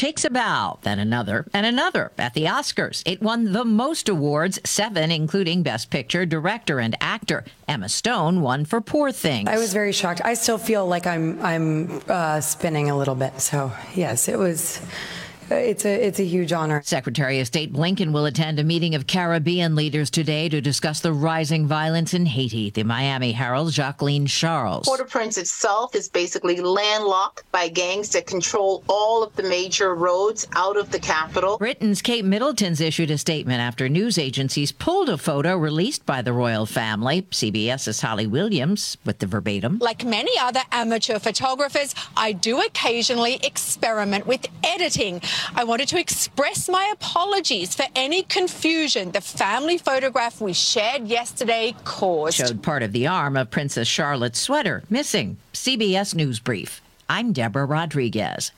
takes a bow, then another, and another at the Oscars. It won the most awards, 7, including Best Picture, Director, and Actor. Emma Stone won for Poor Things. I was very shocked. I still feel like I'm spinning a little bit. So, yes, it was... It's a huge honor. Secretary of State Blinken will attend a meeting of Caribbean leaders today to discuss the rising violence in Haiti. The Miami Herald's Jacqueline Charles. Port-au-Prince itself is basically landlocked by gangs that control all of the major roads out of the capital. Britain's Kate Middleton's issued a statement after news agencies pulled a photo released by the royal family. CBS's Holly Williams with the verbatim. Like many other amateur photographers, I do occasionally experiment with editing. I wanted to express my apologies for any confusion the family photograph we shared yesterday caused. Showed part of the arm of Princess Charlotte's sweater missing. CBS News Brief. I'm Deborah Rodriguez.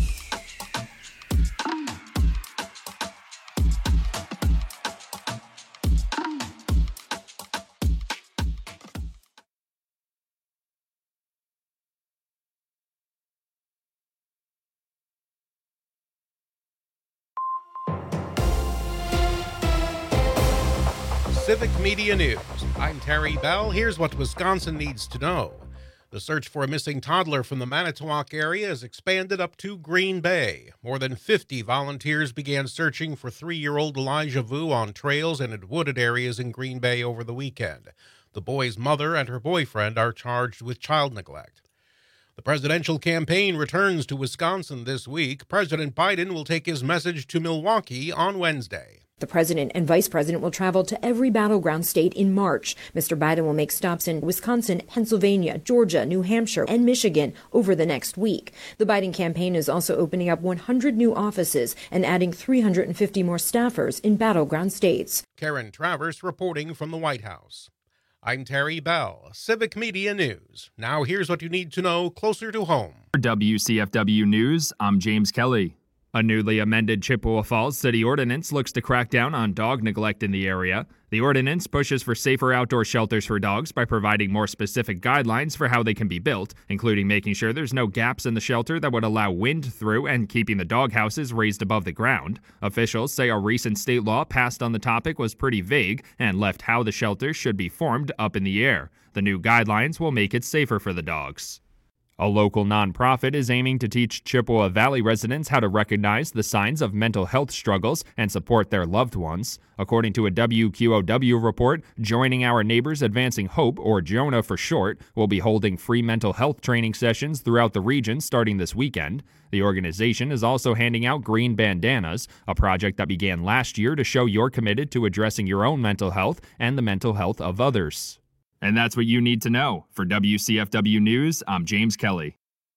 Civic Media News. I'm Terry Bell. Here's what Wisconsin needs to know. The search for a missing toddler from the Manitowoc area has expanded up to Green Bay. More than 50 volunteers began searching for 3-year-old Elijah Vu on trails and in wooded areas in Green Bay over the weekend. The boy's mother and her boyfriend are charged with child neglect. The presidential campaign returns to Wisconsin this week. President Biden will take his message to Milwaukee on Wednesday. The president and vice president will travel to every battleground state in March. Mr. Biden will make stops in Wisconsin, Pennsylvania, Georgia, New Hampshire, and Michigan over the next week. The Biden campaign is also opening up 100 new offices and adding 350 more staffers in battleground states. Karen Travers reporting from the White House. I'm Terry Bell, Civic Media News. Now here's what you need to know closer to home. For WCFW News, I'm James Kelly. A newly amended Chippewa Falls City Ordinance looks to crack down on dog neglect in the area. The ordinance pushes for safer outdoor shelters for dogs by providing more specific guidelines for how they can be built, including making sure there's no gaps in the shelter that would allow wind through and keeping the dog houses raised above the ground. Officials say a recent state law passed on the topic was pretty vague and left how the shelters should be formed up in the air. The new guidelines will make it safer for the dogs. A local nonprofit is aiming to teach Chippewa Valley residents how to recognize the signs of mental health struggles and support their loved ones. According to a WQOW report, Joining Our Neighbors Advancing Hope, or JONA for short, will be holding free mental health training sessions throughout the region starting this weekend. The organization is also handing out green bandanas, a project that began last year to show you're committed to addressing your own mental health and the mental health of others. And that's what you need to know. For WCFW News, I'm James Kelly.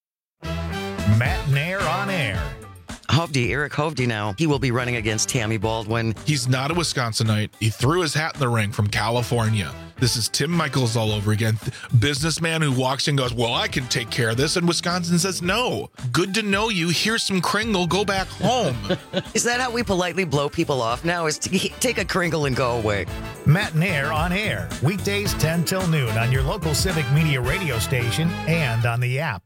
Matt Nair on air. Eric Hovde now. He will be running against Tammy Baldwin. He's not a Wisconsinite. He threw his hat in the ring from California. This is Tim Michaels all over again. Businessman who walks in and goes, well, I can take care of this. And Wisconsin says, no. Good to know you. Here's some Kringle. Go back home. Is that how we politely blow people off now? Is to take a Kringle and go away? Matt Nair on air. Weekdays 10 till noon on your local Civic Media radio station and on the app.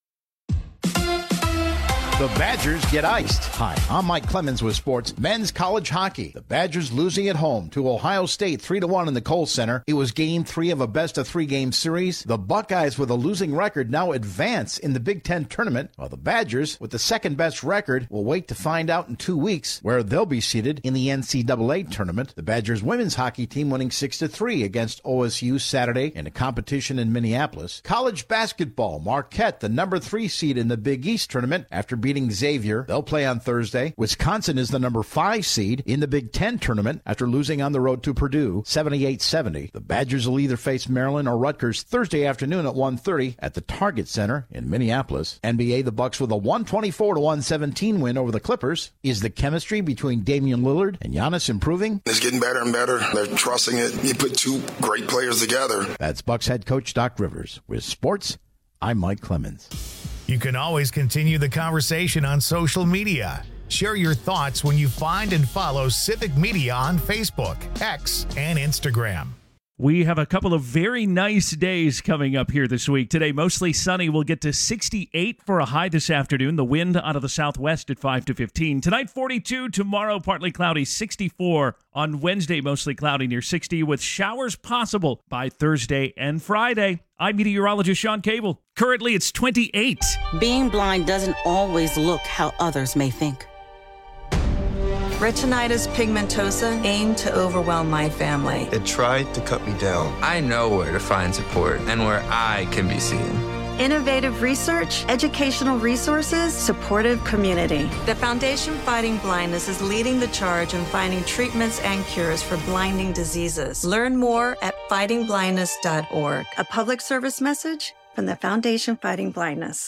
The Badgers get iced. Hi, I'm Mike Clemens with sports. Men's college hockey. The Badgers losing at home to Ohio State 3-1 in the Kohl Center. It was game 3 of a best-of-3 game series. The Buckeyes with a losing record now advance in the Big Ten tournament, while the Badgers, with the second-best record, will wait to find out in 2 weeks where they'll be seated in the NCAA tournament. The Badgers women's hockey team winning 6-3 against OSU Saturday in a competition in Minneapolis. College basketball. Marquette, the number 3 seed in the Big East tournament after beating Xavier. They'll play on Thursday. Wisconsin is the number 5 seed in the Big Ten tournament after losing on the road to Purdue 78-70. The Badgers will either face Maryland or Rutgers Thursday afternoon at 1:30 at the Target Center in Minneapolis. NBA, the Bucks with a 124-117 win over the Clippers. Is the chemistry between Damian Lillard and Giannis improving? It's getting better and better. They're trusting it. You put 2 great players together. That's Bucks head coach Doc Rivers. With sports, I'm Mike Clemens. You can always continue the conversation on social media. Share your thoughts when you find and follow Civic Media on Facebook, X, and Instagram. We have a couple of very nice days coming up here this week. Today, mostly sunny. We'll get to 68 for a high this afternoon. The wind out of the southwest at 5 to 15. Tonight, 42. Tomorrow, partly cloudy, 64. On Wednesday, mostly cloudy near 60 with showers possible by Thursday and Friday. I'm meteorologist Sean Cable. Currently, it's 28. Being blind doesn't always look how others may think. Retinitis pigmentosa aimed to overwhelm my family. It tried to cut me down. I know where to find support and where I can be seen. Innovative research, educational resources, supportive community. The Foundation Fighting Blindness is leading the charge in finding treatments and cures for blinding diseases. Learn more at fightingblindness.org. A public service message from the Foundation Fighting Blindness.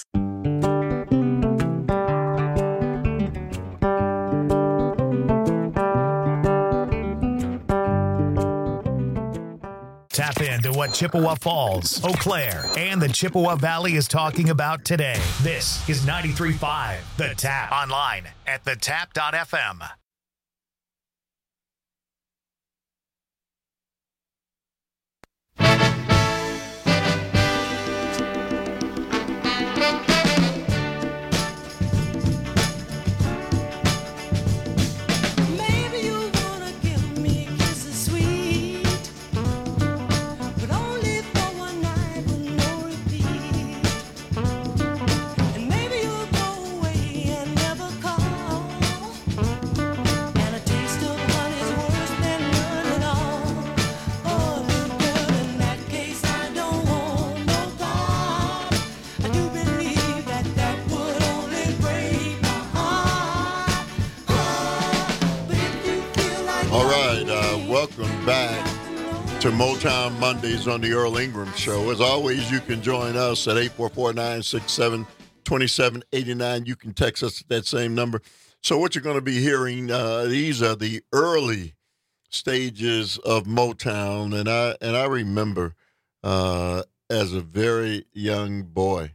Tap into what Chippewa Falls, Eau Claire, and the Chippewa Valley is talking about today. This is 93.5 The Tap. Online at thetap.fm. Welcome back to Motown Mondays on the Earl Ingram Show. As always, you can join us at 844-967-2789. You can text us at that same number. So what you're going to be hearing, these are the early stages of Motown. And I remember as a very young boy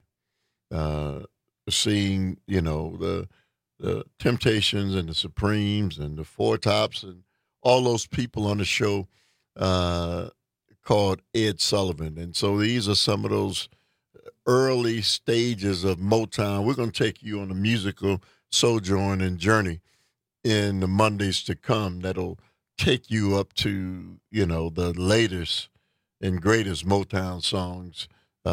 seeing, the Temptations and the Supremes and the Four Tops and all those people on the show called Ed Sullivan. And so these are some of those early stages of Motown. We're going to take you on a musical sojourn and journey in the Mondays to come that'll take you up to, the latest and greatest Motown songs,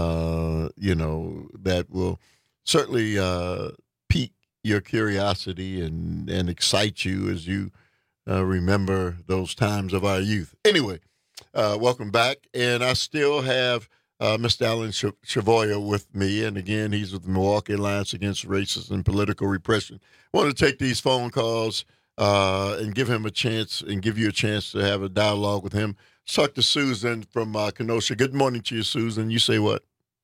that will certainly pique your curiosity and excite you as you remember those times of our youth. Anyway, welcome back. And I still have Mr. Alan Chavoya with me. And again, he's with the Milwaukee Alliance Against Racism and Political Repression. I want to take these phone calls and give you a chance to have a dialogue with him. Let's talk to Susan from Kenosha. Good morning to you, Susan. You say what?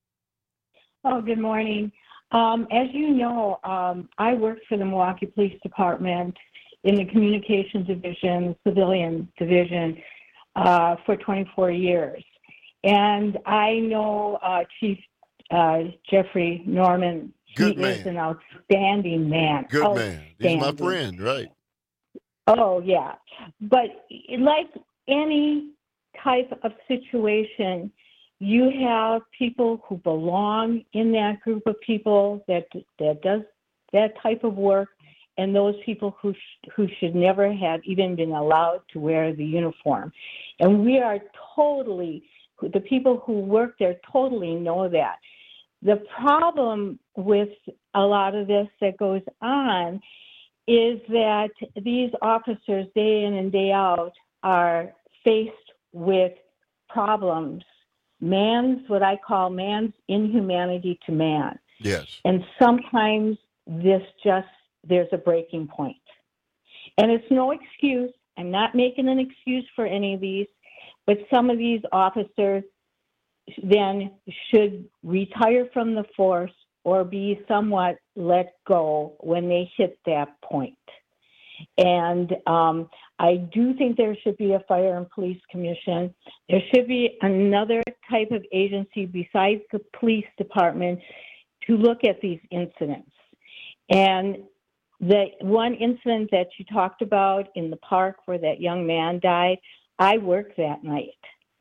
Oh, good morning. As you know, I work for the Milwaukee Police Department in the Communications Division, Civilian Division, for 24 years. And I know Chief Jeffrey Norman. Good he man. is an outstanding man. Good man. He's my friend, right? Oh, yeah. But like any type of situation, you have people who belong in that group of people that does that type of work, and those people who should never have even been allowed to wear the uniform. And we are the people who work there totally know that. The problem with a lot of this that goes on is that these officers, day in and day out, are faced with problems. What I call man's inhumanity to man. Yes. And sometimes there's a breaking point. And it's no excuse. I'm not making an excuse for any of these, but some of these officers then should retire from the force or be somewhat let go when they hit that point. And I do think there should be a fire and police commission. There should be another type of agency besides the police department to look at these incidents. And the one incident that you talked about in the park where that young man died, I worked that night.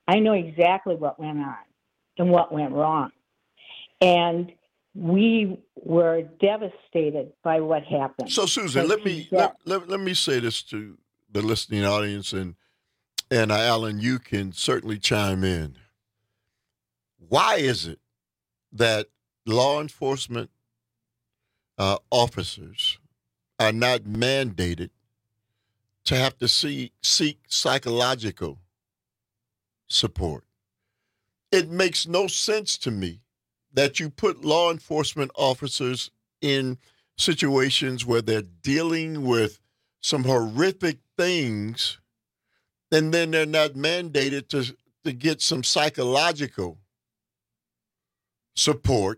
I know exactly what went on and what went wrong. And we were devastated by what happened. So, Susan, let me say this to the listening audience, and Alan, you can certainly chime in. Why is it that law enforcement officers are not mandated to have to seek psychological support? It makes no sense to me that you put law enforcement officers in situations where they're dealing with some horrific things, and then they're not mandated to get some psychological support.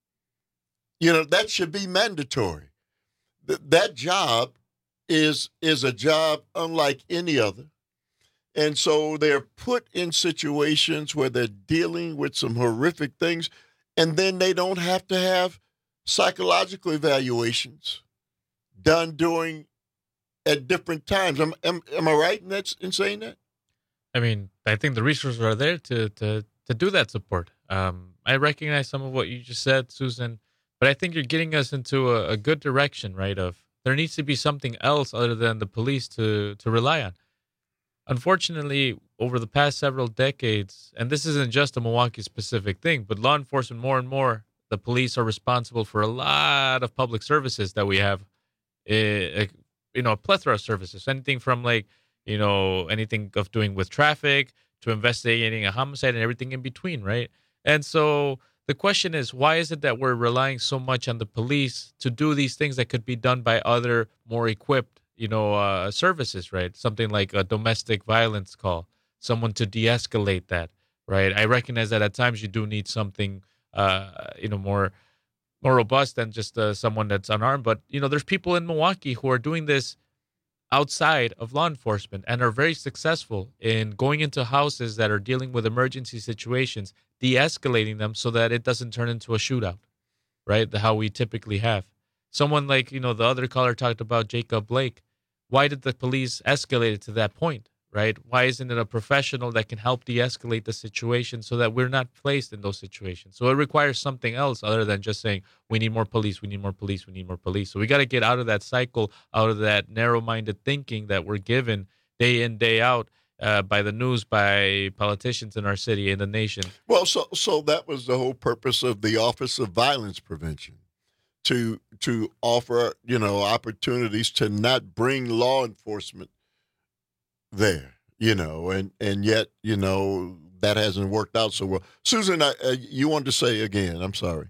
That should be mandatory. That job is a job unlike any other. And so they're put in situations where they're dealing with some horrific things, and then they don't have to have psychological evaluations done at different times. Am I right in saying that? I mean, I think the resources are there to do that support. I recognize some of what you just said, Susan, but I think you're getting us into a good direction, right? Of there needs to be something else other than the police to rely on. Unfortunately, over the past several decades, and this isn't just a Milwaukee-specific thing, but law enforcement more and more, the police are responsible for a lot of public services that we have, a plethora of services, anything from anything of doing with traffic to investigating a homicide and everything in between, right? And so the question is, why is it that we're relying so much on the police to do these things that could be done by other more equipped services, right? Something like a domestic violence call, someone to de-escalate that, right? I recognize that at times you do need something, more robust than just someone that's unarmed. But, there's people in Milwaukee who are doing this outside of law enforcement and are very successful in going into houses that are dealing with emergency situations, de-escalating them so that it doesn't turn into a shootout, right? How we typically have. Someone like, the other caller talked about Jacob Blake. Why did the police escalate it to that point, right? Why isn't it a professional that can help de-escalate the situation so that we're not placed in those situations? So it requires something else other than just saying, we need more police, we need more police, we need more police. So we got to get out of that cycle, out of that narrow-minded thinking that we're given day in, day out by the news, by politicians in our city and the nation. Well, so that was the whole purpose of the Office of Violence Prevention. To offer, opportunities to not bring law enforcement there, and yet, that hasn't worked out so well. Susan, you wanted to say again, I'm sorry.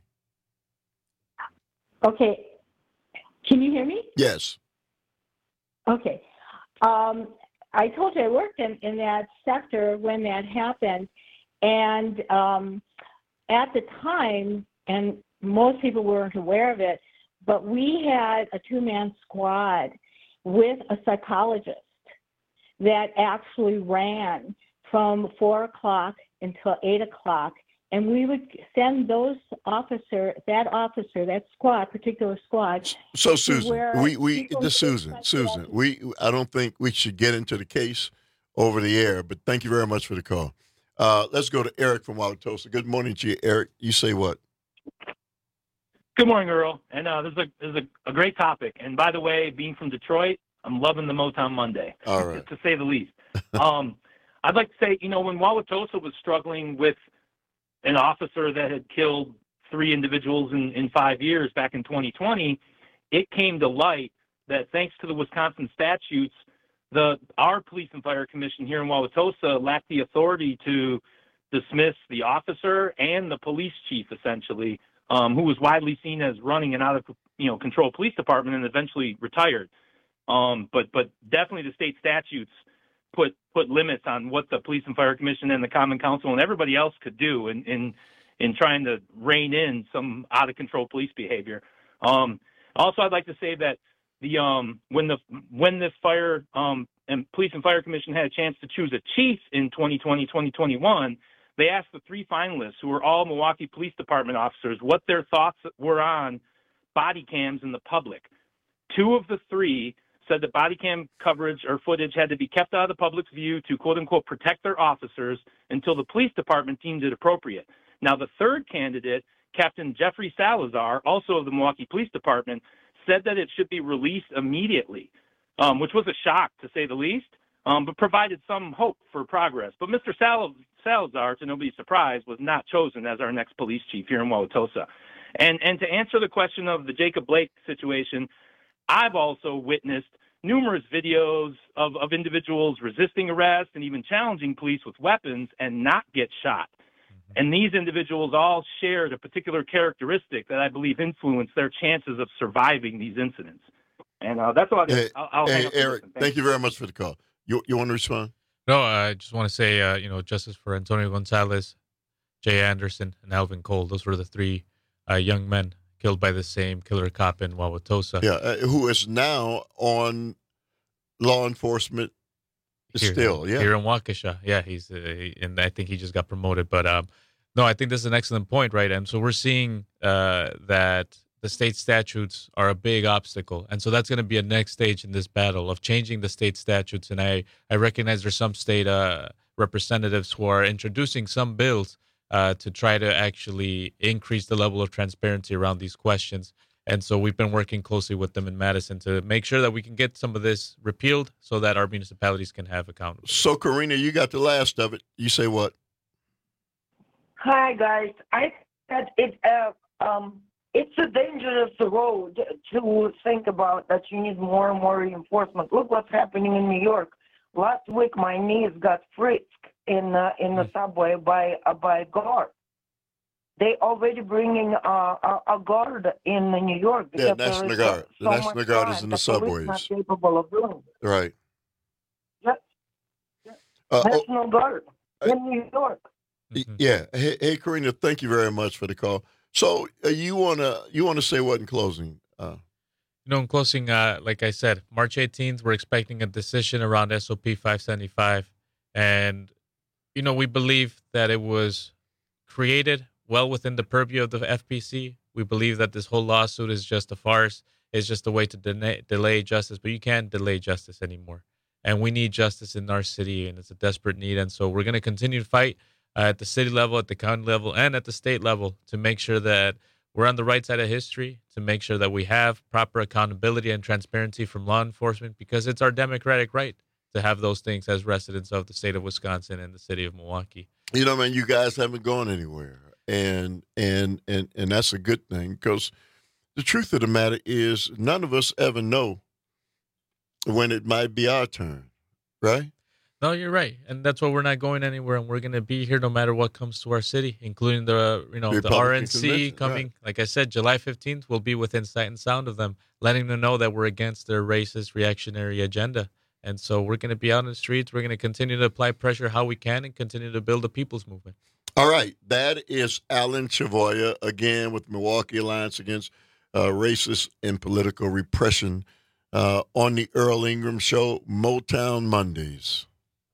Okay. Can you hear me? Yes. Okay. I told you I worked in that sector when that happened. And at the time, and most people weren't aware of it, but we had a two-man squad with a psychologist that actually ran from 4 o'clock until 8 o'clock. And we would send that particular squad. So Susan, I don't think we should get into the case over the air, but thank you very much for the call. Let's go to Eric from Wauwatosa. Good morning to you, Eric. You say what? Good morning, Earl. And this is a great topic. And by the way, being from Detroit, I'm loving the Motown Monday, all right, to say the least. I'd like to say, when Wauwatosa was struggling with an officer that had killed 3 individuals in 5 years back in 2020, it came to light that thanks to the Wisconsin statutes, our Police and Fire Commission here in Wauwatosa lacked the authority to dismiss the officer and the police chief, essentially, who was widely seen as running an out-of-control police department and eventually retired. But definitely the state statutes put limits on what the Police and Fire Commission and the Common Council and everybody else could do in trying to rein in some out-of-control police behavior. Also, I'd like to say that when this fire and Police and Fire Commission had a chance to choose a chief in 2020, 2021, they asked the 3 finalists, who were all Milwaukee Police Department officers, what their thoughts were on body cams in the public. 2 of the 3 said that body cam coverage or footage had to be kept out of the public's view to, quote unquote, protect their officers until the police department deemed it appropriate. Now, the third candidate, Captain Jeffrey Salazar, also of the Milwaukee Police Department, said that it should be released immediately, which was a shock to say the least, but provided some hope for progress. But Mr. Salazar, to nobody's surprise, was not chosen as our next police chief here in Wauwatosa. And to answer the question of the Jacob Blake situation, I've also witnessed numerous videos of individuals resisting arrest and even challenging police with weapons and not get shot. And these individuals all shared a particular characteristic that I believe influenced their chances of surviving these incidents. And that's all I'll hang up. Eric, thank you very much for the call. You want to respond? No, I just want to say, justice for Antonio Gonzalez, Jay Anderson, and Alvin Cole. Those were the three young men killed by the same killer cop in Wauwatosa. Yeah, who is now on law enforcement here in Waukesha. Yeah, he's and I think he just got promoted. But no, I think this is an excellent point, right? And so we're seeing that the state statutes are a big obstacle, and so that's going to be a next stage in this battle of changing the state statutes. And I recognize there's some state representatives who are introducing some bills to try to actually increase the level of transparency around these questions. And so we've been working closely with them in Madison to make sure that we can get some of this repealed so that our municipalities can have accountability. So, Karina, you got the last of it. You say what? Hi, guys. I said it's a dangerous road to think about that you need more and more reinforcement. Look what's happening in New York. Last week, my niece got frisked in the subway by a guard. They already bringing a guard in New York. Yeah, National Guard. The National Guard is in the subways. Not capable of doing it. Right. Yep. National Guard in New York. Yeah. Hey, Karina, thank you very much for the call. So you wanna say what in closing? In closing, like I said, March 18th, we're expecting a decision around SOP 575, and we believe that it was created well within the purview of the FPC. We believe that this whole lawsuit is just a farce. It's just a way to delay justice, but you can't delay justice anymore. And we need justice in our city, and it's a desperate need. And so we're going to continue to fight at the city level, at the county level, and at the state level to make sure that we're on the right side of history, to make sure that we have proper accountability and transparency from law enforcement, because it's our democratic right to have those things as residents of the state of Wisconsin and the city of Milwaukee. Man, you guys haven't gone anywhere. And that's a good thing, because the truth of the matter is none of us ever know when it might be our turn, right? No, you're right. And that's why we're not going anywhere, and we're going to be here no matter what comes to our city, including the RNC coming. Right. Like I said, July 15th, we'll be within sight and sound of them, letting them know that we're against their racist, reactionary agenda. And so we're going to be out in the streets. We're going to continue to apply pressure how we can and continue to build a people's movement. All right. That is Alan Chavoya, again, with Milwaukee Alliance Against Racist and Political Repression on the Earl Ingram Show, Motown Mondays.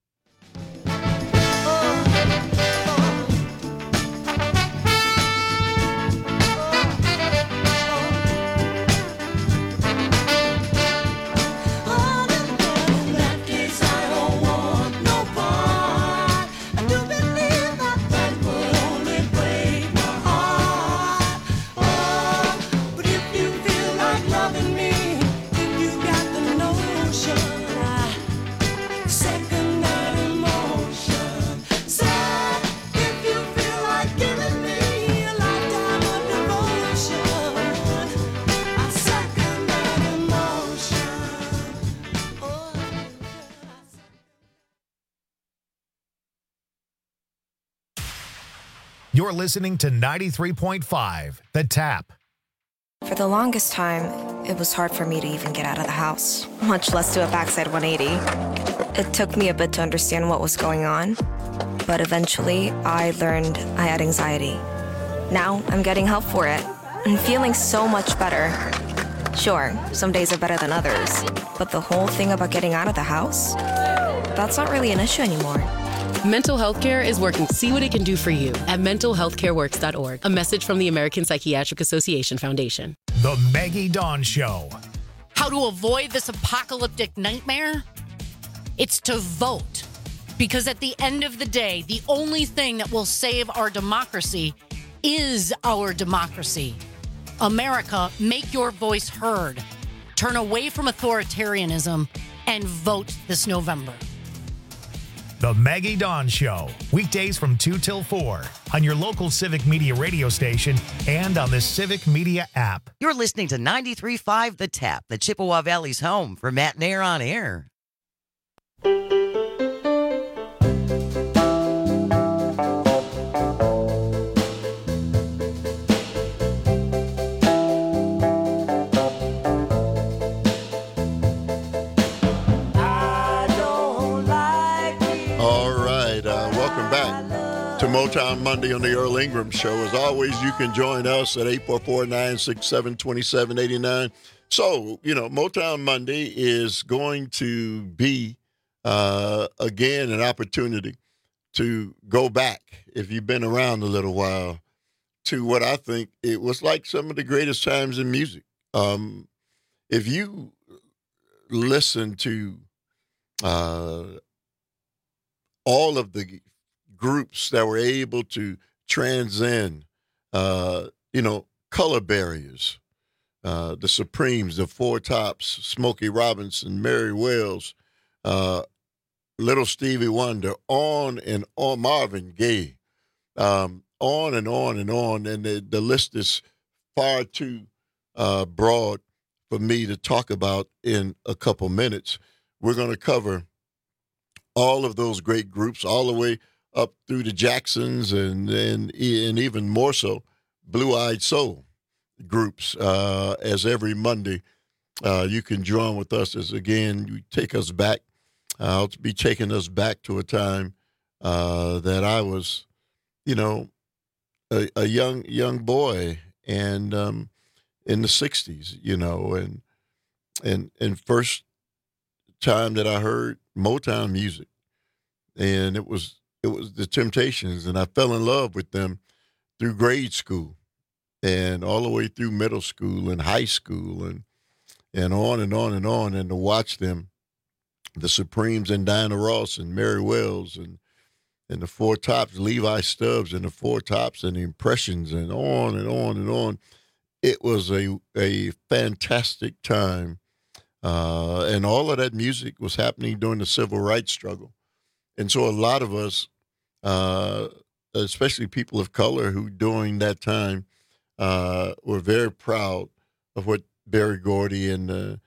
You're listening to 93.5, The Tap. For the longest time, it was hard for me to even get out of the house, much less do a backside 180. It took me a bit to understand what was going on, but eventually I learned I had anxiety. Now I'm getting help for it and feeling so much better. Sure, some days are better than others, but the whole thing about getting out of the house, that's not really an issue anymore. Mental health care is working to see what it can do for you at mentalhealthcareworks.org. A message from the American Psychiatric Association Foundation. The Maggie Dawn Show. how to avoid this apocalyptic nightmare? It's to vote. Because at the end of the day, the only thing that will save our democracy is our democracy. America, make your voice heard. Turn away from authoritarianism and vote this November. The Maggie Dawn Show, weekdays from 2 till 4 on your local Civic Media radio station and on the Civic Media app. You're listening to 93.5 The Tap, the Chippewa Valley's home for Matt Nair on Air. Motown Monday on the Earl Ingram Show. As always, you can join us at 844-967-2789. So, Motown Monday is going to be, again, an opportunity to go back, if you've been around a little while, to what I think it was like some of the greatest times in music. If you listen to all of the groups that were able to transcend, color barriers, the Supremes, the Four Tops, Smokey Robinson, Mary Wells, Little Stevie Wonder, on and on, Marvin Gaye, on and on and on. And the list is far too broad for me to talk about in a couple minutes. We're going to cover all of those great groups, all the way up through the Jacksons and even more so, Blue-Eyed Soul groups. As every Monday, you can join with us as, again, you take us back. I'll be taking us back to a time that I was, a young boy, and in the 60s, and first time that I heard Motown music, and it was the Temptations, and I fell in love with them through grade school and all the way through middle school and high school and on and on and on. And to watch them, the Supremes and Diana Ross and Mary Wells and the Four Tops, Levi Stubbs and the Four Tops and the Impressions and on and on and on. It was a fantastic time. And all of that music was happening during the civil rights struggle. And so a lot of us, especially people of color who during that time were very proud of what Berry Gordy and the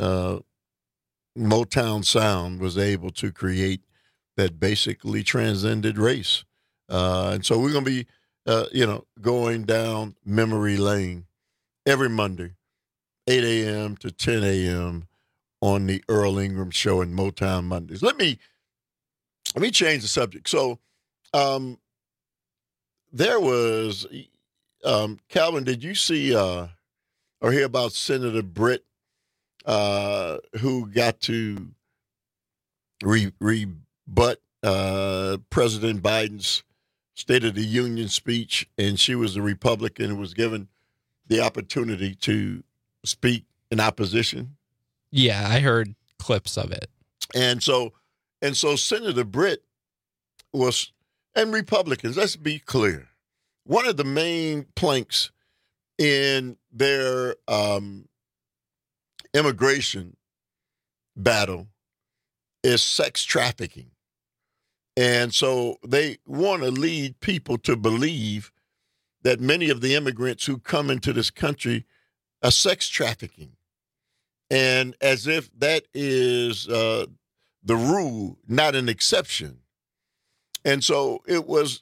Motown sound was able to create, that basically transcended race. And so we're going to be, going down memory lane every Monday, 8 a.m. to 10 a.m. on the Earl Ingram Show and Motown Mondays. Let me change the subject. So there was, Calvin, did you see or hear about Senator Britt who got to rebut President Biden's State of the Union speech, and she was a Republican who was given the opportunity to speak in opposition? Yeah, I heard clips of it. And so Senator Britt was, and Republicans, let's be clear, one of the main planks in their immigration battle is sex trafficking. And so they want to lead people to believe that many of the immigrants who come into this country are sex trafficking. And as if that is the rule, not an exception. And so it was,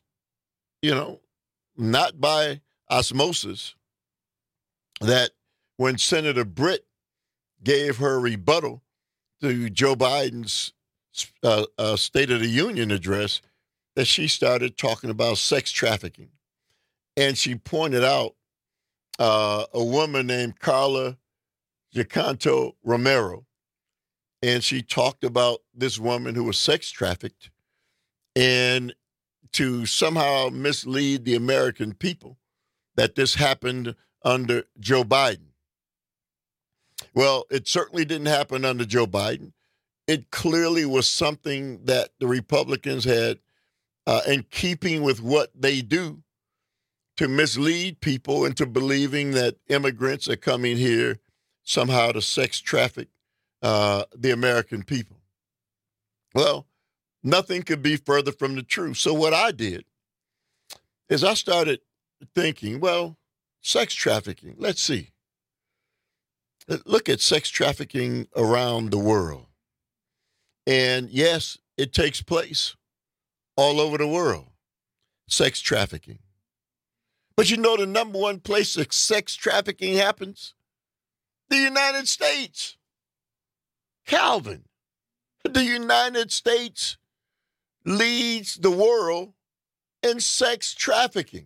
not by osmosis that when Senator Britt gave her rebuttal to Joe Biden's State of the Union address, that she started talking about sex trafficking. And she pointed out a woman named Carla Giacanto Romero. And she talked about this woman who was sex trafficked, and to somehow mislead the American people that this happened under Joe Biden. Well, it certainly didn't happen under Joe Biden. It clearly was something that the Republicans had in keeping with what they do to mislead people into believing that immigrants are coming here somehow to sex traffic the American people. Well, nothing could be further from the truth. So what I did is I started thinking, well, sex trafficking, let's see. Look at sex trafficking around the world. And yes, it takes place all over the world, sex trafficking. But you know the number one place that sex trafficking happens? The United States. Calvin, the United States leads the world in sex trafficking.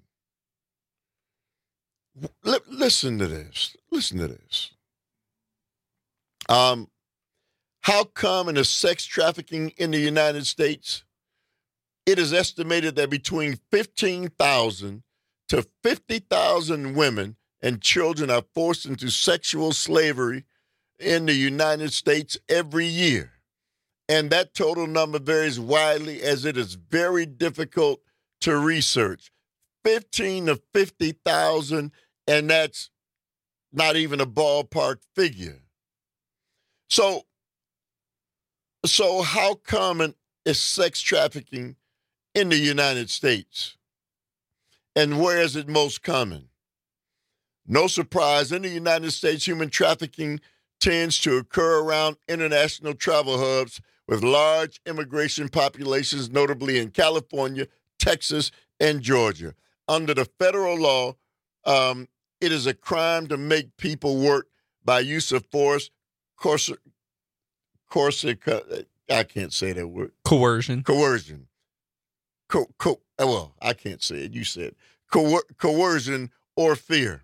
Listen to this. Listen to this. How come in the sex trafficking in the United States, it is estimated that between 15,000 to 50,000 women and children are forced into sexual slavery in the United States every year. And that total number varies widely as it is very difficult to research. 15 to 50,000, and that's not even a ballpark figure. So how common is sex trafficking in the United States? And where is it most common? No surprise, in the United States, human trafficking tends to occur around international travel hubs with large immigration populations, notably in California, Texas, and Georgia. Under the federal law, it is a crime to make people work by use of force, I can't say that word. Coercion. Well, I can't say it. You said coercion or fear.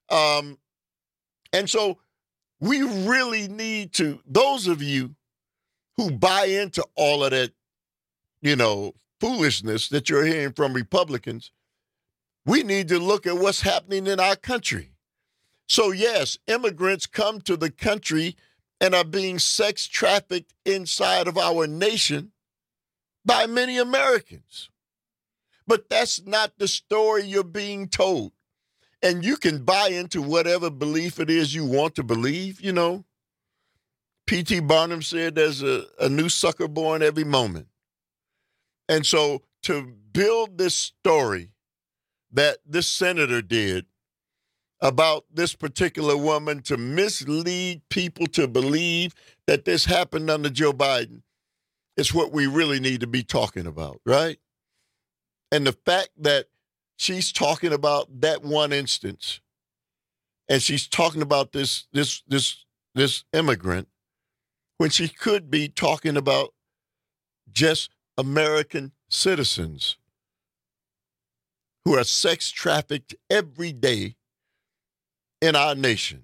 And so we really need to, those of you who buy into all of that, foolishness that you're hearing from Republicans, we need to look at what's happening in our country. So yes, immigrants come to the country and are being sex trafficked inside of our nation by many Americans. But that's not the story you're being told. And you can buy into whatever belief it is you want to believe, P.T. Barnum said there's a new sucker born every moment. And so to build this story that this senator did about this particular woman to mislead people to believe that this happened under Joe Biden is what we really need to be talking about, right? And the fact that she's talking about that one instance and she's talking about this immigrant when she could be talking about just American citizens who are sex trafficked every day in our nation.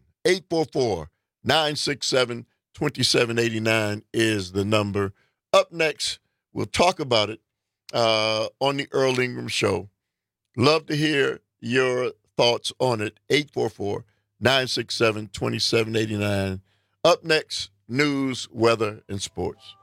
844-967-2789 is the number. Up next, we'll talk about it on the Earl Ingram Show. Love to hear your thoughts on it. 844-967-2789. Up next, news, weather, and sports.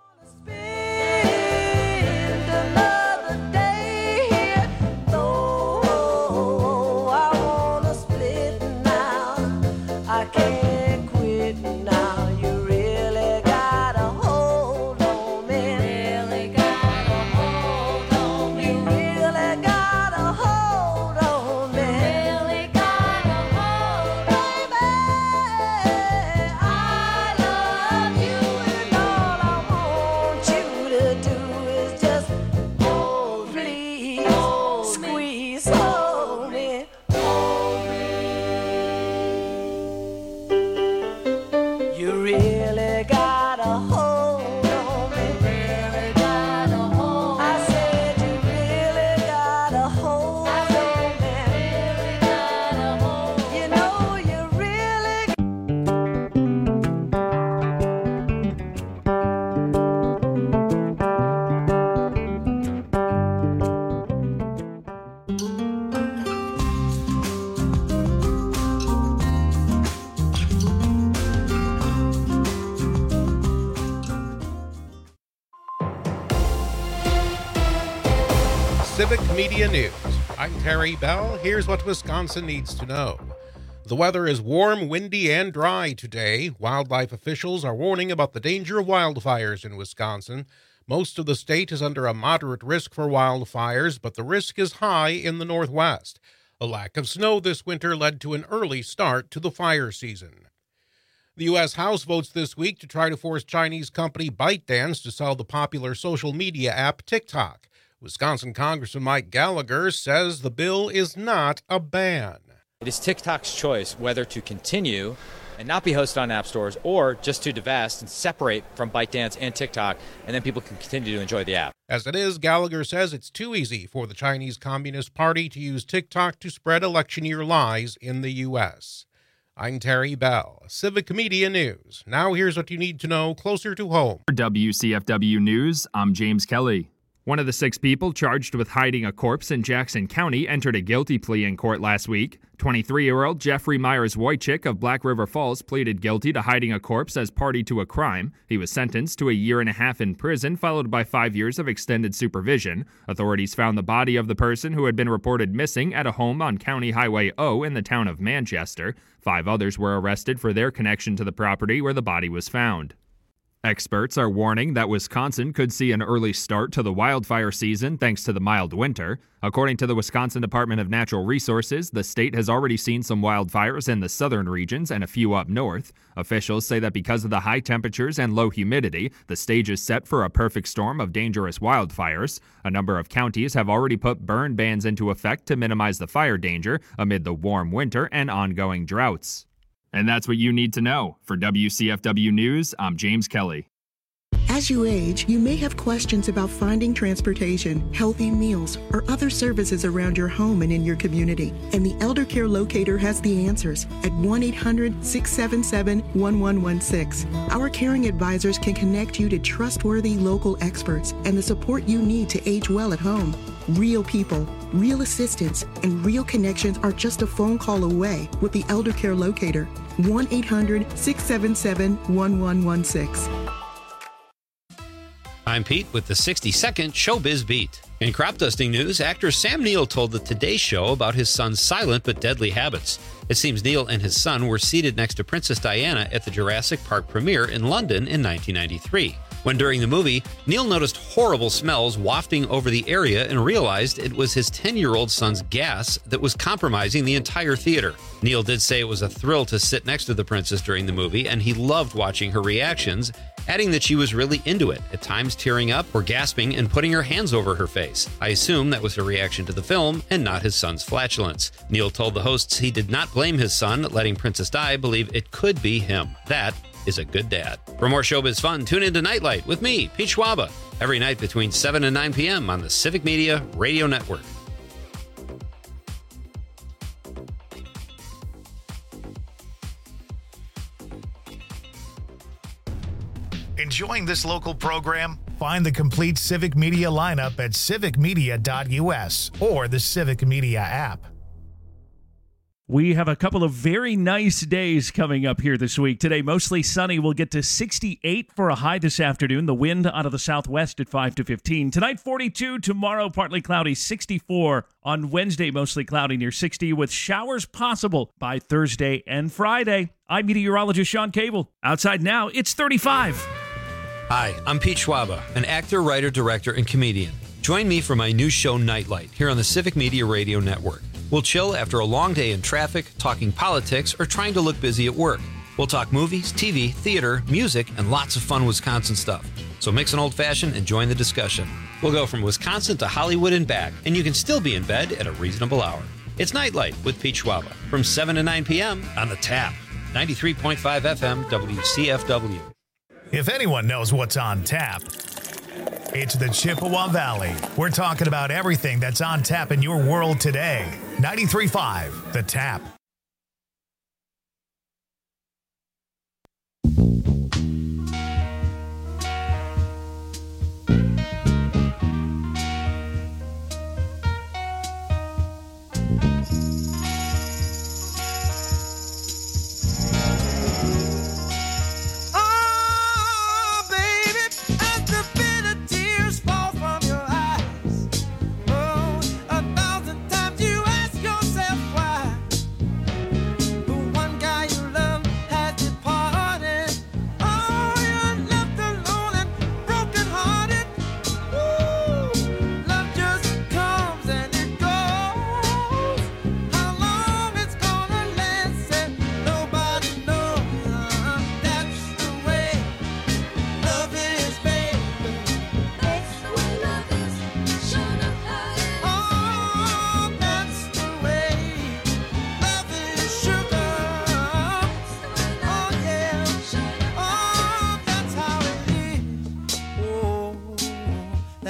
Civic Media News. I'm Terry Bell. Here's what Wisconsin needs to know. The weather is warm, windy, and dry today. Wildlife officials are warning about the danger of wildfires in Wisconsin. Most of the state is under a moderate risk for wildfires, but the risk is high in the northwest. A lack of snow this winter led to an early start to the fire season. The U.S. House votes this week to try to force Chinese company ByteDance to sell the popular social media app TikTok. Wisconsin Congressman Mike Gallagher says the bill is not a ban. It is TikTok's choice whether to continue and not be hosted on app stores or just to divest and separate from ByteDance and TikTok, and then people can continue to enjoy the app. As it is, Gallagher says it's too easy for the Chinese Communist Party to use TikTok to spread election year lies in the U.S. I'm Terry Bell, Civic Media News. Now here's what you need to know closer to home. For WCFW News, I'm James Kelly. One of the 6 people charged with hiding a corpse in Jackson County entered a guilty plea in court last week. 23-year-old Jeffrey Myers-Wojcik of Black River Falls pleaded guilty to hiding a corpse as party to a crime. He was sentenced to a 1.5 years in prison, followed by 5 years of extended supervision. Authorities found the body of the person who had been reported missing at a home on County Highway O in the town of Manchester. 5 others were arrested for their connection to the property where the body was found. Experts are warning that Wisconsin could see an early start to the wildfire season thanks to the mild winter. According to the Wisconsin Department of Natural Resources, the state has already seen some wildfires in the southern regions and a few up north. Officials say that because of the high temperatures and low humidity, the stage is set for a perfect storm of dangerous wildfires. A number of counties have already put burn bans into effect to minimize the fire danger amid the warm winter and ongoing droughts. And that's what you need to know. For WCFW News, I'm James Kelly. As you age, you may have questions about finding transportation, healthy meals, or other services around your home and in your community. And the Elder Care Locator has the answers at 1-800-677-1116. Our caring advisors can connect you to trustworthy local experts and the support you need to age well at home. Real people, real assistance, and real connections are just a phone call away with the Elder Care Locator. 1-800-677-1116. I'm Pete with the 60-second Showbiz Beat. In crop dusting news, actor Sam Neill told the Today Show about his son's silent but deadly habits. It seems Neill and his son were seated next to Princess Diana at the Jurassic Park premiere in London in 1993. When during the movie, Neill noticed horrible smells wafting over the area and realized it was his 10-year-old son's gas that was compromising the entire theater. Neill did say it was a thrill to sit next to the princess during the movie, and he loved watching her reactions, adding that she was really into it, at times tearing up or gasping and putting her hands over her face. I assume that was her reaction to the film and not his son's flatulence. Neill told the hosts he did not blame his son, letting Princess Di believe it could be him. That is a good dad. For more showbiz fun, tune into Nightlight with me, Pete Schwaba, every night between 7 and 9 p.m. on the Civic Media Radio Network. Enjoying this local program? Find the complete Civic Media lineup at civicmedia.us or the Civic Media app. We have a couple of very nice days coming up here this week. Today, mostly sunny. We'll get to 68 for a high this afternoon. The wind out of the southwest at 5 to 15. Tonight, 42. Tomorrow, partly cloudy, 64. On Wednesday, mostly cloudy near 60 with showers possible by Thursday and Friday. I'm meteorologist Sean Cable. Outside now, it's 35. Hi, I'm Pete Schwaba, an actor, writer, director, and comedian. Join me for my new show, Nightlight, here on the Civic Media Radio Network. We'll chill after a long day in traffic, talking politics, or trying to look busy at work. We'll talk movies, TV, theater, music, and lots of fun Wisconsin stuff. So mix an old-fashioned and join the discussion. We'll go from Wisconsin to Hollywood and back, and you can still be in bed at a reasonable hour. It's Nightlight with Pete Schwaba from 7 to 9 p.m. on The Tap, 93.5 FM WCFW. If anyone knows what's on tap, it's the Chippewa Valley. We're talking about everything that's on tap in your world today. 93.5 The Tap. Oh,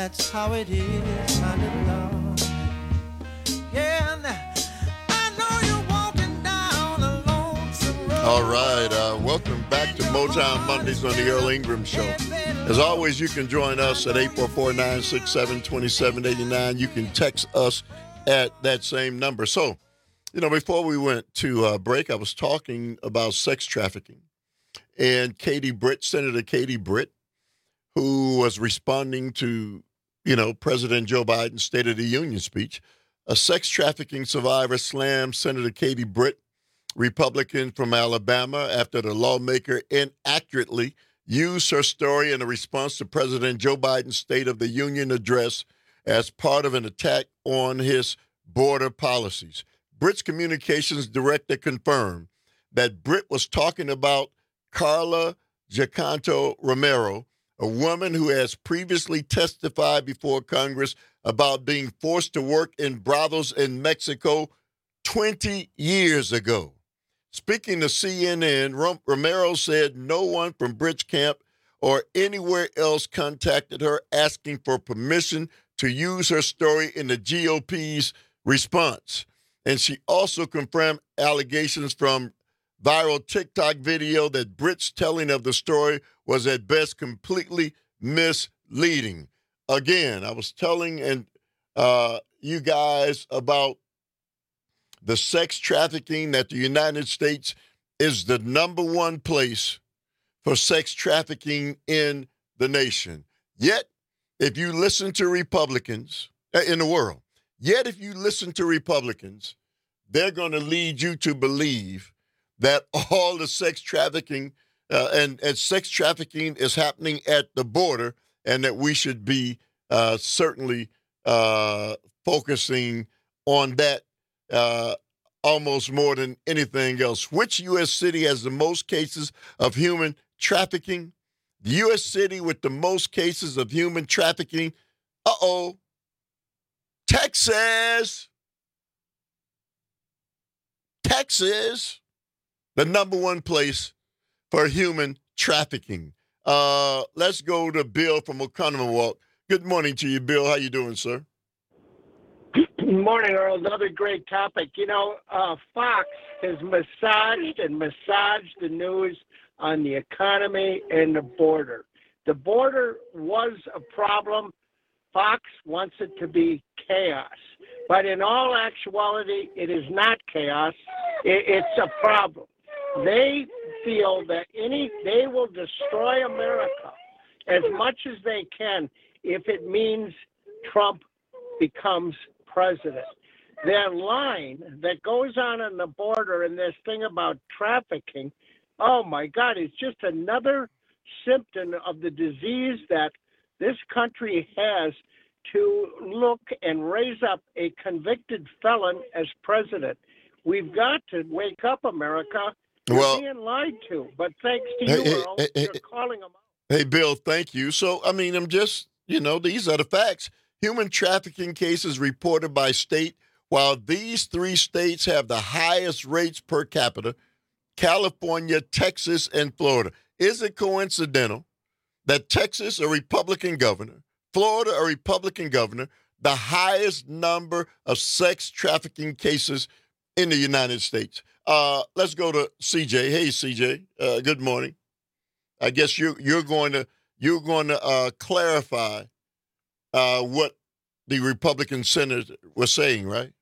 That's how it is, my little dog. Yeah, now, I know you're walking down a lonesome road. All right, welcome back to Motown Mondays on the Earl Ingram Show. As always, you can join us at 844-967-2789. You can text us at that same number. So, before we went to break, I was talking about sex trafficking. And Katie Britt, Senator Katie Britt, who was responding to, President Joe Biden's State of the Union speech, a sex trafficking survivor slammed Senator Katie Britt, Republican from Alabama, after the lawmaker inaccurately used her story in a response to President Joe Biden's State of the Union address as part of an attack on his border policies. Britt's communications director confirmed that Britt was talking about Carla Giacanto Romero, a woman who has previously testified before Congress about being forced to work in brothels in Mexico 20 years ago. Speaking to CNN, Romero said no one from Britt's camp or anywhere else contacted her asking for permission to use her story in the GOP's response. And she also confirmed allegations from viral TikTok video that Britt's telling of the story was at best completely misleading. Again, I was telling you guys about the sex trafficking, that the United States is the number one place for sex trafficking in the nation. Yet, if you listen to Republicans in the world, if you listen to Republicans, they're going to lead you to believe that all the sex trafficking and sex trafficking is happening at the border, and that we should be certainly focusing on that almost more than anything else. Which U.S. city has the most cases of human trafficking? The U.S. city with the most cases of human trafficking? Texas. Texas, the number one place for human trafficking. Let's go to Bill from Oconomowoc. Good morning to you, Bill. How you doing, sir? Good morning, Earl. Another great topic. Fox has massaged the news on the economy and the border. The border was a problem. Fox wants it to be chaos. But in all actuality, it is not chaos. It's a problem. They feel that they will destroy America as much as they can if it means Trump becomes president. Their line that goes on the border and this thing about trafficking, oh my God, it's just another symptom of the disease that this country has to look and raise up a convicted felon as president. We've got to wake up, America. You're being lied to. But thanks to you, Earl, you're calling them out. Hey, Bill, thank you. So, I'm just, these are the facts. Human trafficking cases reported by state, while these three states have the highest rates per capita, California, Texas, and Florida. Is it coincidental that Texas, a Republican governor, Florida, a Republican governor, the highest number of sex trafficking cases in the United States? Let's go to CJ. Hey, CJ. Good morning. I guess you're going to clarify what the Republican senator was saying, right?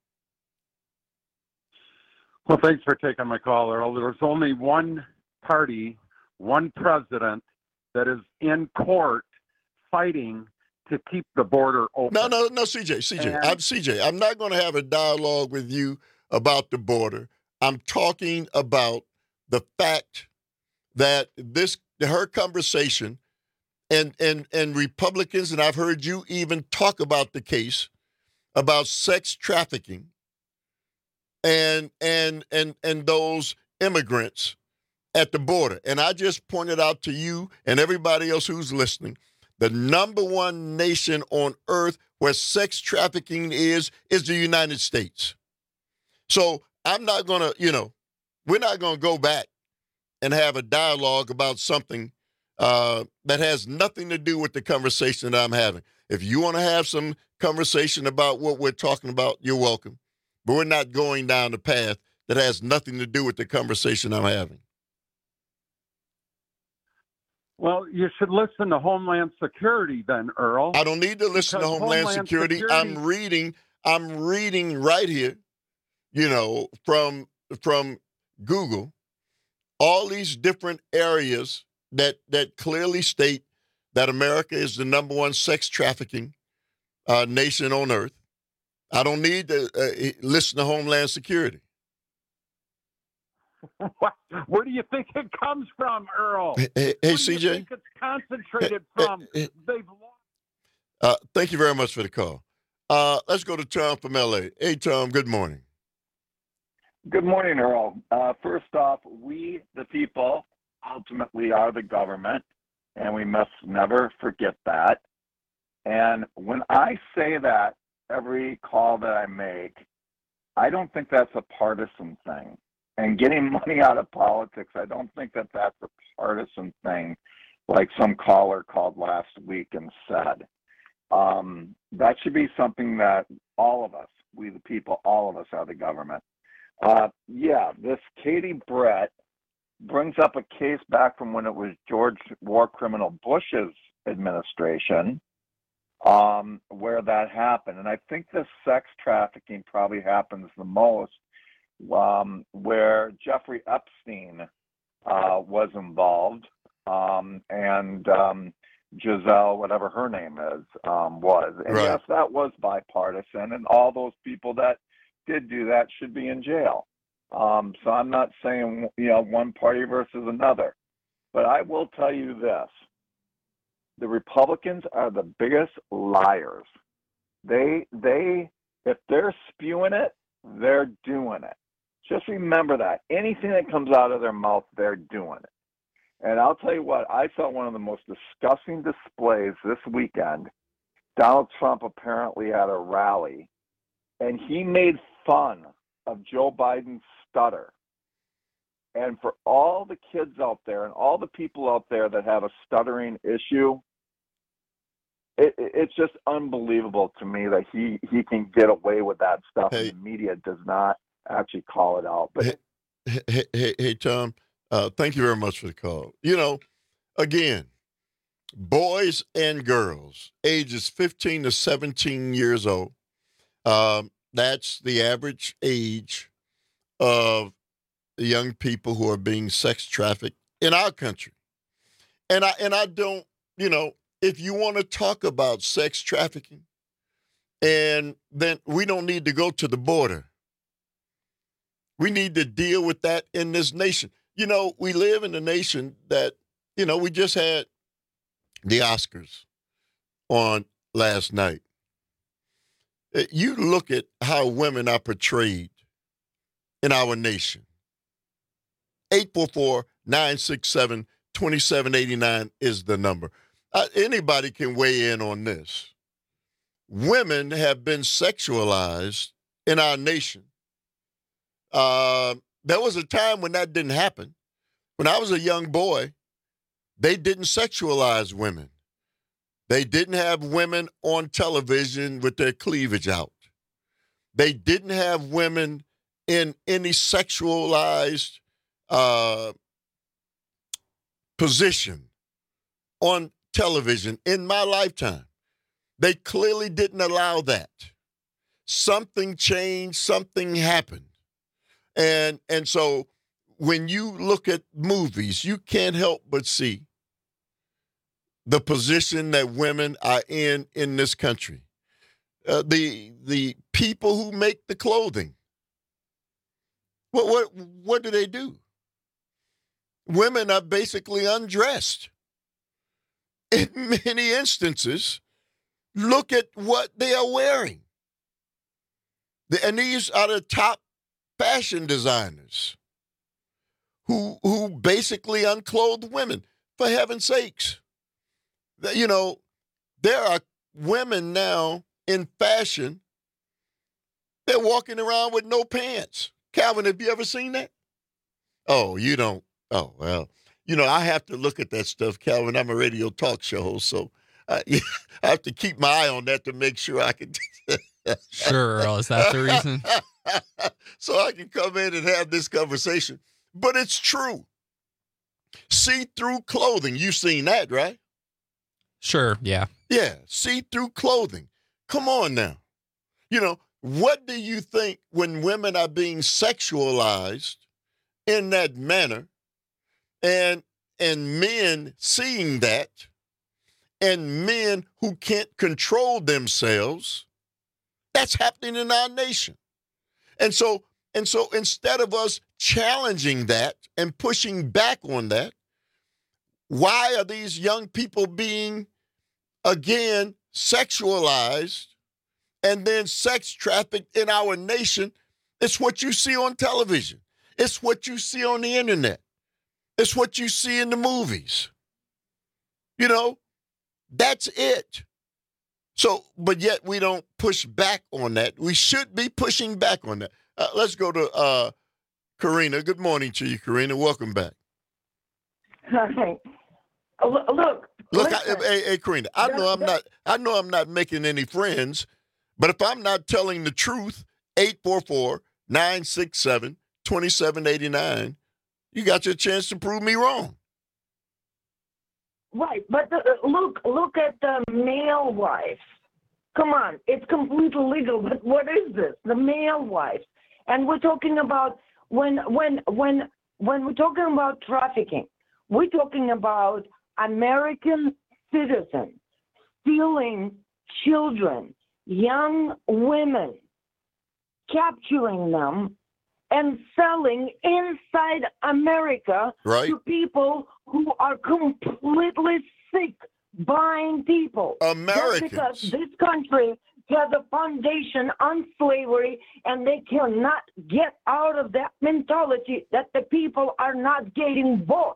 Well, thanks for taking my call, Earl. There's only one party, one president that is in court fighting to keep the border open. No, CJ. I'm not going to have a dialogue with you about the border. I'm talking about the fact that her conversation and Republicans, and I've heard you even talk about the case about sex trafficking and those immigrants at the border. And I just pointed out to you and everybody else who's listening, the number one nation on earth where sex trafficking is the United States. So I'm not going to, we're not going to go back and have a dialogue about something that has nothing to do with the conversation that I'm having. If you want to have some conversation about what we're talking about, you're welcome. But we're not going down the path that has nothing to do with the conversation I'm having. Well, you should listen to Homeland Security then, Earl. I don't need to listen to Homeland Security. I'm reading right here, from Google, all these different areas that clearly state that America is the number one sex trafficking nation on earth. I don't need to listen to Homeland Security. Where do you think it comes from, Earl? Hey, Where CJ. do you think it's concentrated from? They've Thank you very much for the call. Let's go to Tom from L.A. Hey, Tom, good morning. Good morning, Earl. First off, we, the people, ultimately are the government, and we must never forget that. And when I say that every call that I make, I don't think that's a partisan thing. And getting money out of politics, I don't think that that's a partisan thing, like some caller called last week and said. That should be something that all of us, we the people, all of us are the government. This Katie Brett brings up a case back from when it was George War Criminal Bush's administration, where that happened. And I think the sex trafficking probably happens the most where Jeffrey Epstein was involved, and Giselle, whatever her name is, was. And right. Yes, that was bipartisan, and all those people that did do that should be in jail. So I'm not saying, one party versus another. But I will tell you this. The Republicans are the biggest liars. They if they're spewing it, they're doing it. Just remember that. Anything that comes out of their mouth, they're doing it. And I'll tell you what, I saw one of the most disgusting displays this weekend. Donald Trump apparently had a rally, and he made fun of Joe Biden's stutter. And for all the kids out there and all the people out there that have a stuttering issue, it's just unbelievable to me that he can get away with that stuff, and the media does not actually call it out. But Hey, Tom, thank you very much for the call. Again, boys and girls, ages 15 to 17 years old, that's the average age of the young people who are being sex trafficked in our country. And I don't, if you want to talk about sex trafficking, and then we don't need to go to the border. We need to deal with that in this nation. We live in a nation that, we just had the Oscars on last night. You look at how women are portrayed in our nation. 844-967-2789 is the number. Anybody can weigh in on this. Women have been sexualized in our nation. There was a time when that didn't happen. When I was a young boy, they didn't sexualize women. They didn't have women on television with their cleavage out. They didn't have women in any sexualized position on television in my lifetime. They clearly didn't allow that. Something changed, something happened. And so when you look at movies, you can't help but see the position that women are in this country. The people who make the clothing, what do they do? Women are basically undressed. In many instances, look at what they are wearing. And these are the top fashion designers who basically unclothe women, for heaven's sakes. There are women now in fashion, they're walking around with no pants. Calvin, have you ever seen that? Oh, you don't. Oh, well, I have to look at that stuff, Calvin. I'm a radio talk show host, so I have to keep my eye on that to make sure I can. Sure, Earl, is that the reason? So I can come in and have this conversation. But it's true. See-through clothing. You've seen that, right? Sure, yeah. Yeah, see-through clothing. Come on now. What do you think when women are being sexualized in that manner and men seeing that and men who can't control themselves? That's happening in our nation. And so instead of us challenging that and pushing back on that, why are these young people being, again, sexualized and then sex trafficked in our nation? It's what you see on television. It's what you see on the internet. It's what you see in the movies. That's it. So, but yet we don't push back on that. We should be pushing back on that. Let's go to Karina. Good morning to you, Karina. Welcome back. Hi. Look, hey, Karina. I know I'm not making any friends, but if I'm not telling the truth, 844-967-2789, you got your chance to prove me wrong. Right, but look at the male wife. Come on, it's completely legal, but what is this? The male wife, and we're talking about when we're talking about trafficking, we're talking about American citizens stealing children, young women, capturing them, and selling inside America to people who are completely sick buying people. Americans. Just because this country has a foundation on slavery and they cannot get out of that mentality that the people are not getting bought.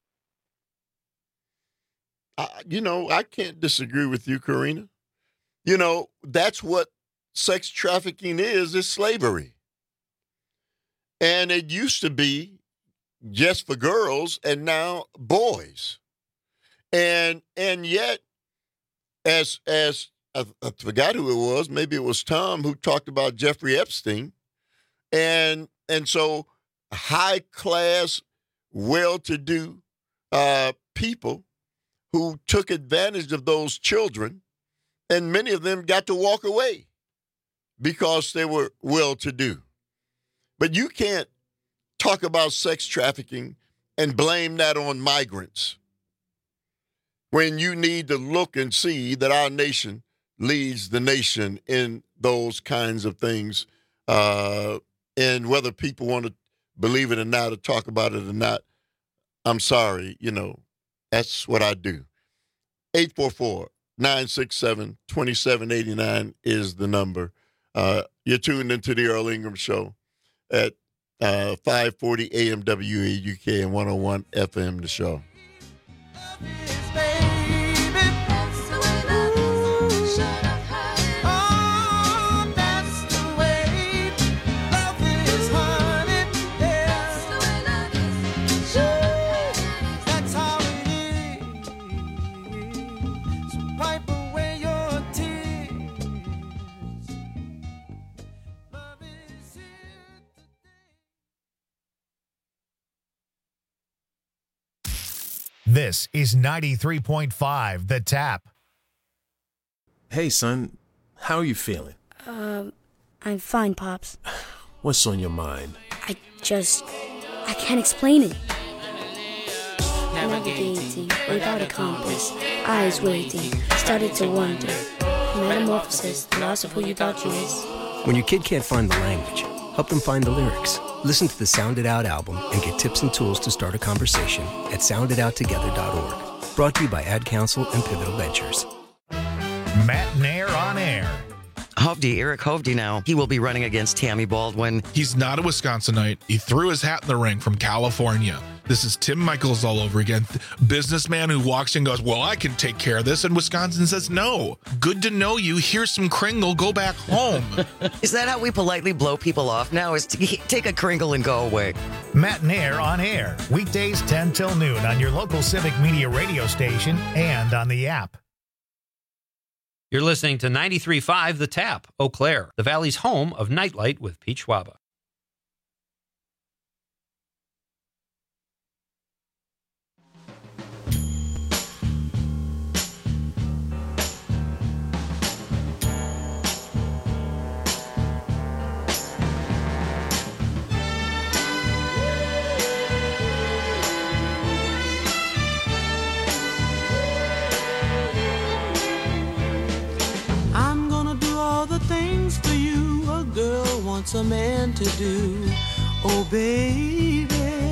I can't disagree with you, Karina. That's what sex trafficking is slavery. And it used to be just for girls and now boys. And yet, as I forgot who it was, maybe it was Tom who talked about Jeffrey Epstein. And so high-class, well-to-do people who took advantage of those children, and many of them got to walk away because they were well-to-do. But you can't talk about sex trafficking and blame that on migrants when you need to look and see that our nation leads the nation in those kinds of things. And whether people want to believe it or not or talk about it or not, I'm sorry, that's what I do. 844-967-2789 is the number. You're tuned into the Earl Ingram Show at 540 AM WAUK and 101 FM The Show. This is 93.5 The Tap. Hey, son. How are you feeling? I'm fine, Pops. What's on your mind? I can't explain it. Navigating without a compass, eyes waiting, started to wonder. Metamorphosis, the loss of who you thought you was. When your kid can't find the language, help them find the lyrics. Listen to the Sound It Out album and get tips and tools to start a conversation at sounditouttogether.org. Brought to you by Ad Council and Pivotal Ventures. Matt Nair on air. Hovde, Eric Hovde now. He will be running against Tammy Baldwin. He's not a Wisconsinite. He threw his hat in the ring from California. This is Tim Michaels all over again. Businessman who walks in and goes, well, I can take care of this. And Wisconsin says, no. Good to know you. Here's some Kringle. Go back home. Is that how we politely blow people off now? Is to take a Kringle and go away? Matinaire on Air, weekdays 10 till noon on your local Civic Media radio station and on the app. You're listening to 93.5 The Tap, Eau Claire, the Valley's home of Nightlight with Pete Schwaba. I'm gonna do all the things for you a girl wants a man to do. Oh, baby,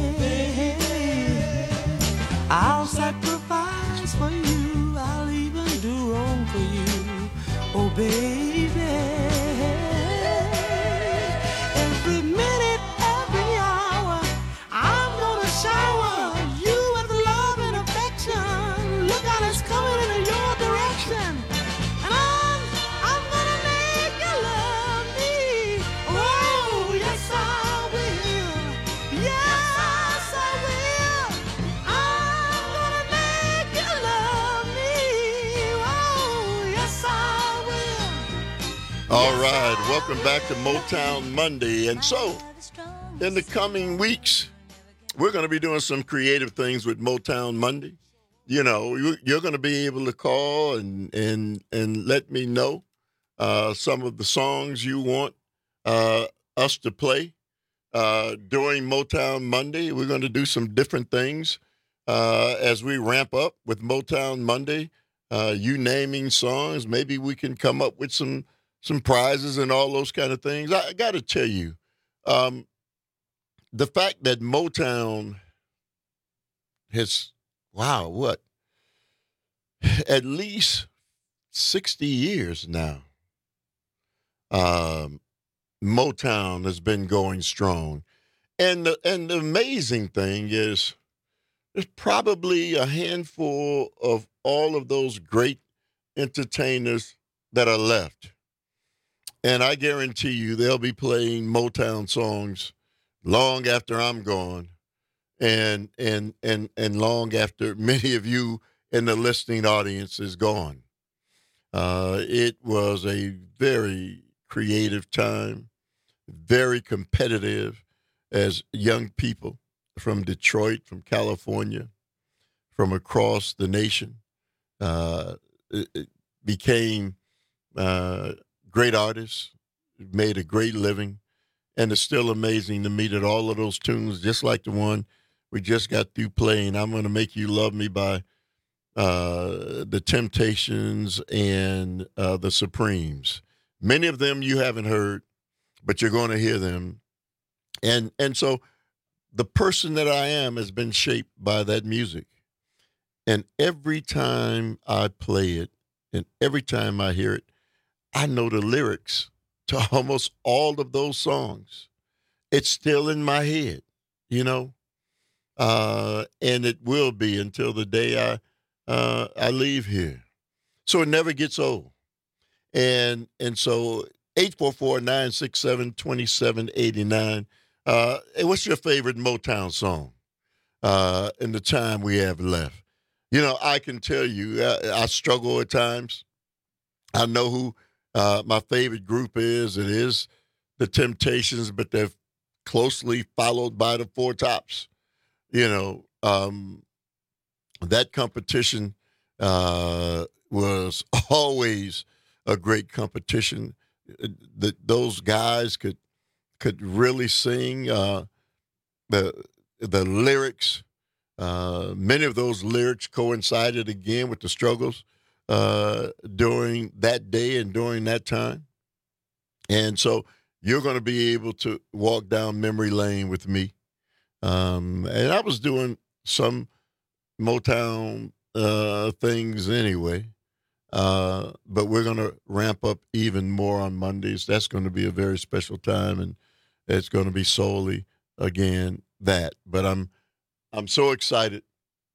I'll sacrifice for you. I'll even do wrong for you. Oh, baby, every minute, every hour, I'm gonna shower you with love and affection. Look out, it's coming in your direction. And I'm gonna make you love me. Oh, yes, I will. Yes, I will. I'm gonna make you love me. Oh, yes, I will. All right, welcome back to Motown Monday. And so, in the coming weeks, we're going to be doing some creative things with Motown Monday. You know, you're going to be able to call and let me know some of the songs you want us to play during Motown Monday. We're going to do some different things as we ramp up with Motown Monday. You naming songs, maybe we can come up with some prizes and all those kind of things. I got to tell you, the fact that Motown has, at least 60 years now, Motown has been going strong. And the amazing thing is there's probably a handful of all of those great entertainers that are left. And I guarantee you they'll be playing Motown songs long after I'm gone and long after many of you in the listening audience is gone. It was a very creative time, very competitive as young people from Detroit, from California, from across the nation, it became great artists, made a great living, and it's still amazing to me that all of those tunes, just like the one we just got through playing, I'm Gonna Make You Love Me by the Temptations and the Supremes. Many of them you haven't heard, but you're going to hear them. And so the person that I am has been shaped by that music. And every time I play it and every time I hear it, I know the lyrics to almost all of those songs. It's still in my head, you know, and it will be until the day I leave here. So it never gets old. And so 844-967-2789. What's your favorite Motown song in the time we have left? You know, I can tell you, I struggle at times. I know who my favorite group is. It is the Temptations, but they're closely followed by the Four Tops. You know, that competition was always a great competition. Those guys could really sing the lyrics. Many of those lyrics coincided again with the struggles during that day and during that time. And so you're going to be able to walk down memory lane with me. And I was doing some Motown things anyway. But we're going to ramp up even more on Mondays. That's going to be a very special time, and it's going to be solely, again, that. But I'm so excited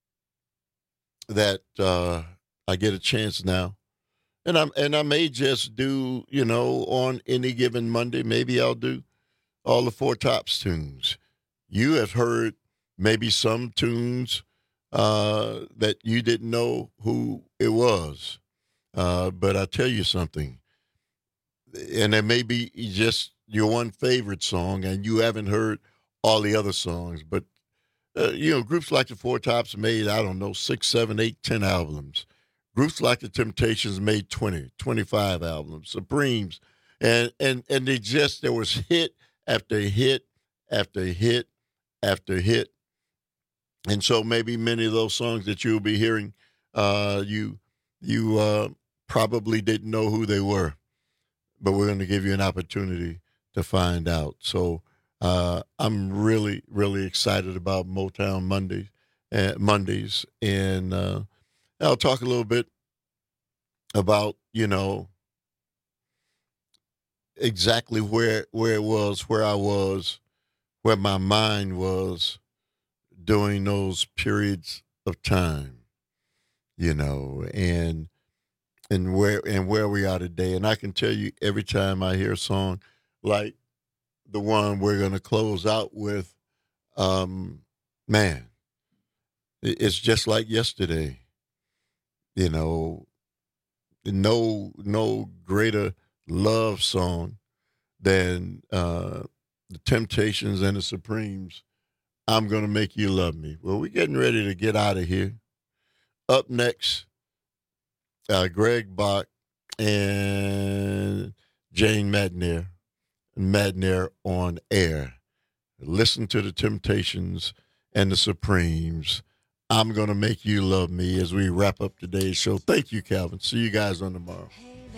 that I get a chance now. And I may just do, you know, on any given Monday, maybe I'll do all the Four Tops tunes. you have heard maybe some tunes that you didn't know who it was. But I tell you something, and it may be just your one favorite song, and you haven't heard all the other songs. But, groups like the Four Tops made, 6, 7, 8, 10 albums. Groups like the Temptations made 20, 25 albums. Supremes. And there was hit after hit after hit after hit. And so maybe many of those songs that you'll be hearing, you probably didn't know who they were. But we're going to give you an opportunity to find out. So I'm really, really excited about Motown Mondays. And I'll talk a little bit about, exactly where it was, where I was, where my mind was during those periods of time, and where we are today. And I can tell you, every time I hear a song like the one we're going to close out with, man, it's just like yesterday. No greater love song than the Temptations and the Supremes. I'm going to Make You Love Me. Well, we're getting ready to get out of here. Up next, Greg Bach and Jane Madner on air. Listen to the Temptations and the Supremes. I'm going to Make You Love Me as we wrap up today's show. Thank you, Calvin. See you guys on tomorrow.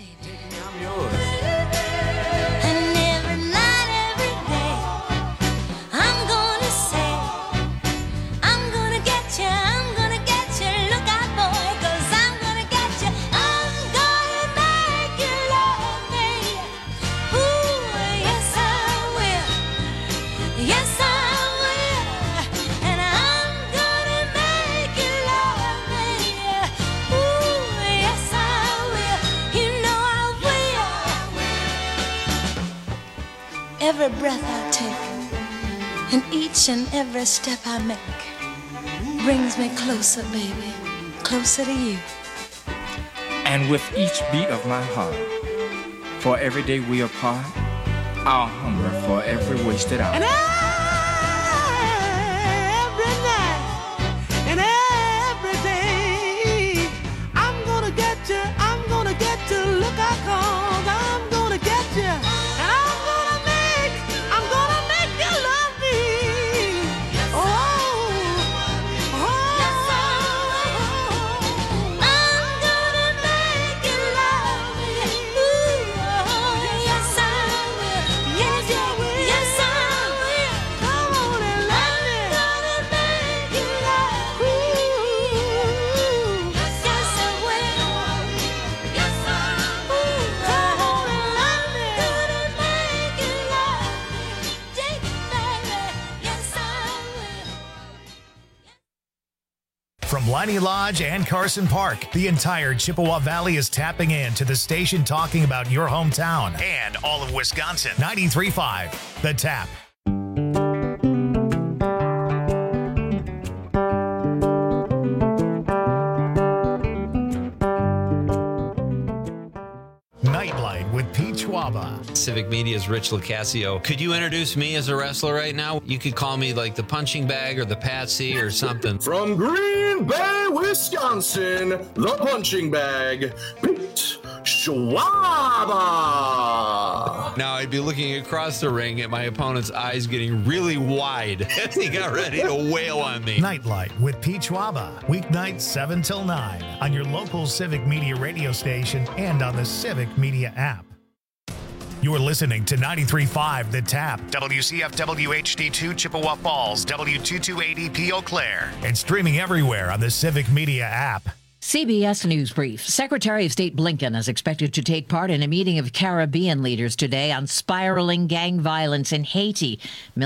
Every breath I take and each and every step I make brings me closer, baby, closer to you. And with each beat of my heart, for every day we apart, I'll hunger for every wasted hour. And every night and every day, I'm gonna get you, look out, 'cause I'm gonna get you. From Leinie Lodge and Carson Park, the entire Chippewa Valley is tapping into the station talking about your hometown and all of Wisconsin. 93.5, The Tap. Nightlight with Pete Schwaba. Civic Media's Rich Lucasio. Could you introduce me as a wrestler right now? You could call me like the punching bag or the patsy or something. From Green Bay, Wisconsin, the punching bag, Pete Schwaba. Now I'd be looking across the ring at my opponent's eyes getting really wide as he got ready to wail on me. Nightlight with Pete Schwaba. Weeknights 7 till 9 on your local Civic Media radio station and on the Civic Media app. You're listening to 93.5 The Tap, WCFW HD2 Chippewa Falls, W228EP Eau Claire, and streaming everywhere on the Civic Media app. CBS News Brief. Secretary of State Blinken is expected to take part in a meeting of Caribbean leaders today on spiraling gang violence in Haiti.